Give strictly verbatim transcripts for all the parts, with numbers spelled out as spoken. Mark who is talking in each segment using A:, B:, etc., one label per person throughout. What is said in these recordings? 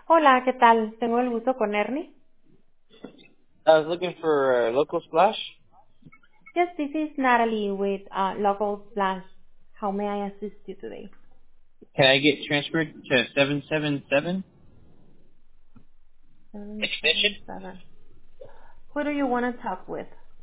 A: Hola, ¿qué tal? Tengo el gusto con Ernie.
B: I was looking for a local splash.
A: Yes, this is Natalie with uh, Local Splash. How may I assist you today?
B: Can I get transferred to seven seven seven
A: seven
B: extension?
A: seven seven. Who do you want to talk with?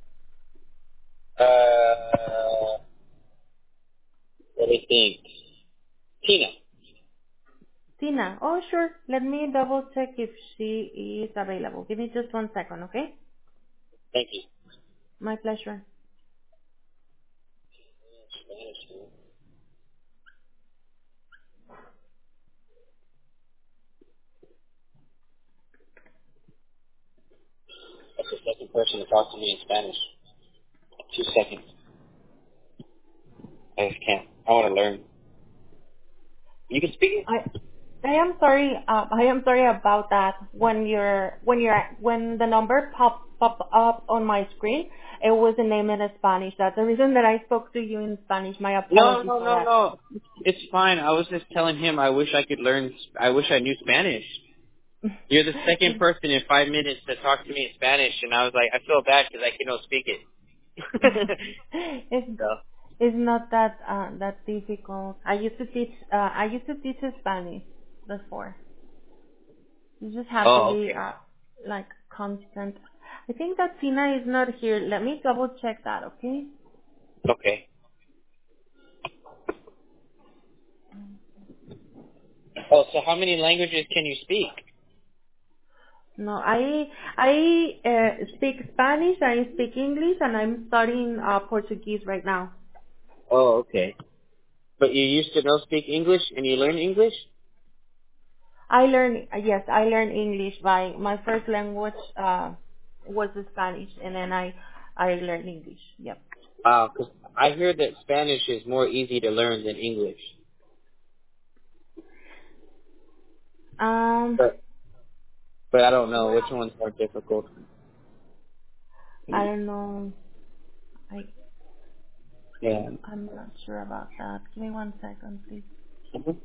B: Uh, let me think. Tina.
A: Tina. Oh, sure. Let me double check if she is available. Give me just one second, okay?
B: Thank you.
A: My pleasure.
B: That's the second person to talk to me in Spanish. Two seconds. I just can't. I want to learn. You can speak it?
A: I I am sorry. Uh, I am sorry about that. When you're when you're when the number pop pop up on my screen, it was a name in Spanish. That's the reason that I spoke to you in Spanish. My
B: No,
A: apologies
B: no,
A: for
B: no,
A: that.
B: no. It's fine. I was just telling him I wish I could learn. I wish I knew Spanish. You're the second
A: it's,
B: person in five minutes to talk to me in Spanish, and I was like, I feel bad because I can not speak it.
A: it's
B: so.
A: it's not that uh, that difficult. I used to teach uh, I used to teach Spanish before. You just have to
B: Oh,
A: be
B: okay.
A: uh, like constant. I think that Tina is not here. Let me double check that, okay?
B: Okay. Oh, so how many languages can you speak?
A: No, I I uh, speak Spanish, I speak English, and I'm studying uh, Portuguese right now.
B: Oh, okay. But you used to know speak English and you learn English?
A: I learn yes, I learn English by my first language uh, was Spanish, and then I I learned English. Yep.
B: Wow, 'cause I hear that Spanish is more easy to learn than English.
A: Um,
B: But but I don't know which
A: well,
B: one's more difficult.
A: I don't know. I
B: Yeah.
A: I'm not sure about that. Give me one second, please.
B: Mhm.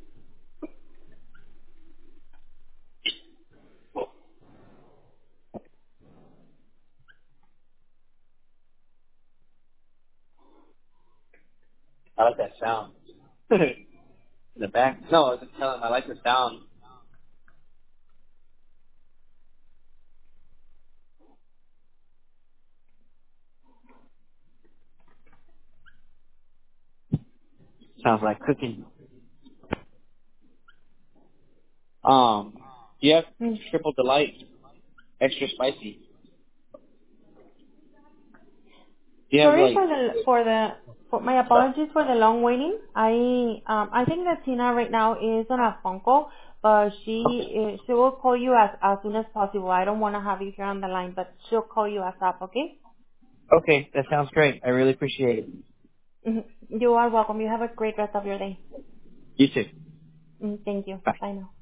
B: I like that sound. In the back? No, I was just telling him I like the sound. Sounds like cooking. Um, do you have
A: Hmm.
B: triple delight, extra spicy? Do you have
A: Sorry
B: like?
A: for the for the for my apologies for the long waiting. I um I think that Tina right now is on a phone call, but she uh, she will call you as as soon as possible. I don't want to have you here on the line, but she'll call you ASAP. Okay?
B: Okay, that sounds great. I really appreciate it.
A: Mhm. You are welcome. You have a great rest of your day.
B: You too.
A: Mm, Thank you.
B: Bye.
A: Bye now.